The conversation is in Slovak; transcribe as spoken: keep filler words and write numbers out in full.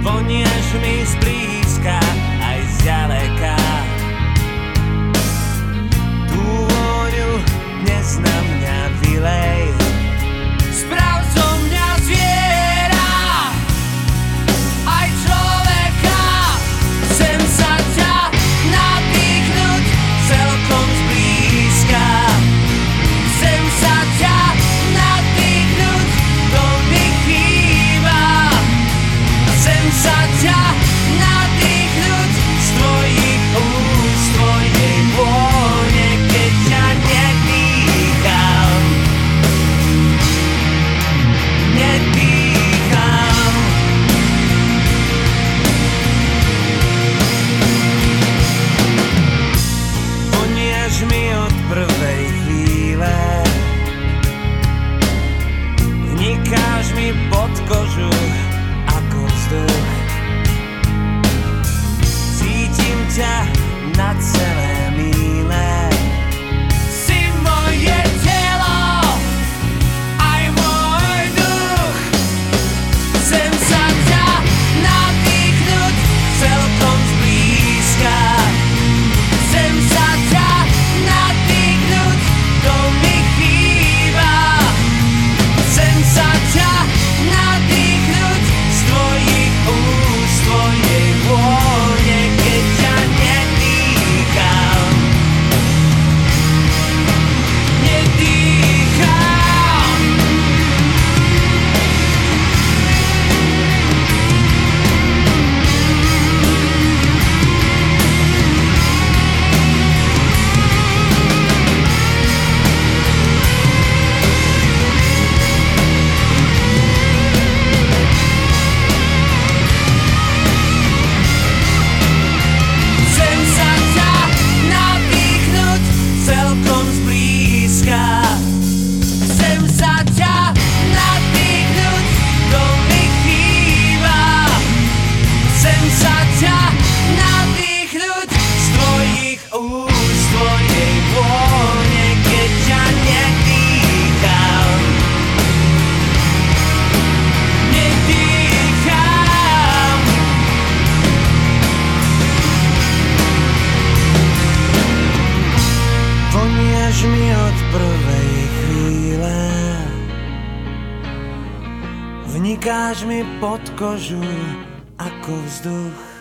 Vonieš mi zblízka aj zďaleka. Tú vôňu dnes na mňa vylej. Sprav zo mňa zviera, aj človeka. Chcem sa ťa nadýchnuť celkom zblízka. Chcem sa ťa nadýchnuť, to mi chýba. Chcem sa ťa nadýchnuť z tvojich úst, tvojej vône, keď ťa nedýcham. Nedýcham. Vonieš mi od prvej chvíle, vnikáš mi pod kožu ako vzduch. Cítim ťa na celé míle. Si moje telo, aj môj duch. Chcem sa ťa nadýchnuť celkom zblízka. Chcem sa ťa nadýchnuť, to mi chýba. Chcem sa ťa nadýchnuť z tvojich úst, tvojej vône, keď ťa nedýcham. Nedýcham. Chcem sa ťa nadýchnuť celkom zblízka. Chcem sa ťa nadýchnuť, to mi chýba. Chcem sa ťa nadýchnuť z tvojich úst, tvojej vône, keď ťa nedýcham. Nedýcham. Vonieš mi od prvej chvíle, vnikáš mi pod kožu ako vzduch.